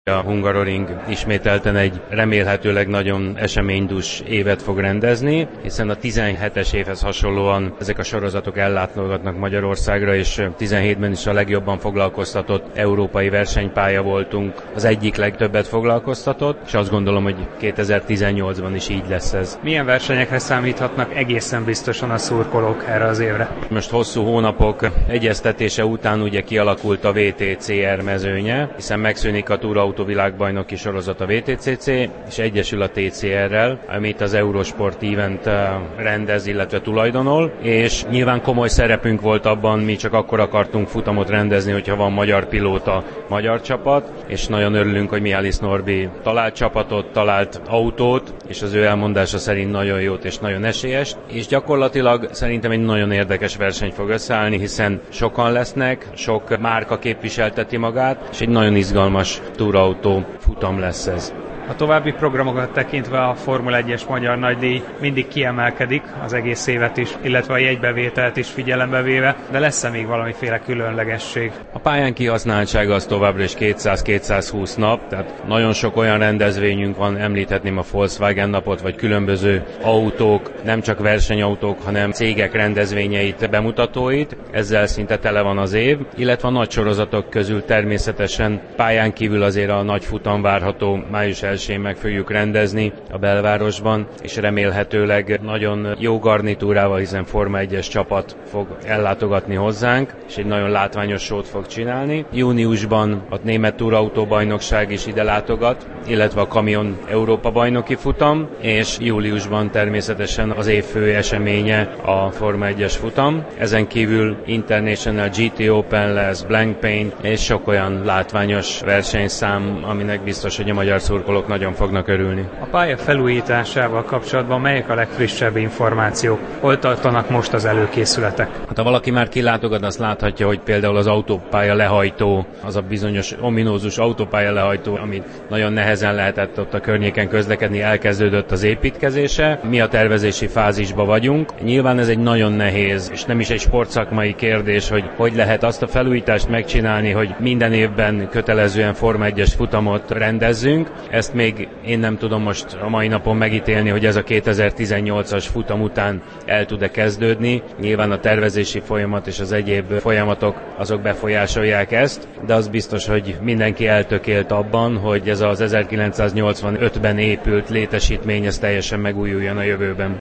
A Hungaroring ismételten egy remélhetőleg nagyon eseménydús évet fog rendezni, hiszen a 17-es évhez hasonlóan ezek a sorozatok ellátogatnak Magyarországra, és 17-ben is a legjobban foglalkoztatott európai versenypálya voltunk, az egyik legtöbbet foglalkoztatott, és azt gondolom, hogy 2018-ban is így lesz ez. Milyen versenyekre számíthatnak egészen biztosan a szurkolók erre az évre? Most hosszú hónapok egyeztetése után ugye kialakult a VTCR mezőnye, hiszen megszűnik a túrautóvilágbajnoki sorozat a VTCC, és egyesül a TCR-rel, amit az Eurosport Event rendez, illetve tulajdonol, és nyilván komoly szerepünk volt abban, mi csak akkor akartunk futamot rendezni, hogyha van magyar pilóta, magyar csapat, és nagyon örülünk, hogy Mihális Norbi talált csapatot, talált autót, és az ő elmondása szerint nagyon jót és nagyon esélyest, és gyakorlatilag szerintem egy nagyon érdekes verseny fog összeállni, hiszen sokan lesznek, sok márka képviselteti magát, és egy nagyon izgalmas túrautó futam lesz ez. A további programokat tekintve a Formula 1-es Magyar Nagydíj mindig kiemelkedik az egész évet is, illetve a jegybevételt is figyelembe véve, de lesz-e még valamiféle különlegesség? A pályán kihasználtsága az továbbra is 200-220 nap, tehát nagyon sok olyan rendezvényünk van, említhetném a Volkswagen napot, vagy különböző autók, nem csak versenyautók, hanem cégek rendezvényeit, bemutatóit, ezzel szinte tele van az év, illetve a nagy sorozatok közül természetesen pályán kívül azért a nagy futam várható május 1-én meg fogjuk rendezni a belvárosban, és remélhetőleg nagyon jó garnitúrával, hiszen Forma 1-es csapat fog ellátogatni hozzánk, és egy nagyon látványos sót fog csinálni. Júniusban a német túrautóbajnokság is ide látogat, illetve a Kamion Európa bajnoki futam, és júliusban természetesen az év fő eseménye a Forma 1-es futam. Ezen kívül International GT Open lesz, Blank Paint, és sok olyan látványos versenyszám, aminek biztos, hogy a magyar szurkolók nagyon fognak örülni. A pálya felújításával kapcsolatban melyek a legfrissebb információk? Hol tartanak most az előkészületek? Hát, ha valaki már kilátogat, azt láthatja, hogy például az autópálya lehajtó, az a bizonyos ominózus autópálya lehajtó, amit nagyon nehezen lehetett ott a környéken közlekedni, elkezdődött az építkezése. Mi a tervezési fázisban vagyunk. Nyilván ez egy nagyon nehéz, és nem is egy sportszakmai kérdés, hogy lehet azt a felújítást megcsinálni, hogy minden évben kötelezően Forma 1-es futamot rendezzünk. Ezt még én nem tudom most a mai napon megítélni, hogy ez a 2018-as futam után el tud-e kezdődni. Nyilván a tervezési folyamat és az egyéb folyamatok azok befolyásolják ezt, de az biztos, hogy mindenki eltökélt abban, hogy ez az 1985-ben épült létesítmény ez teljesen megújuljon a jövőben.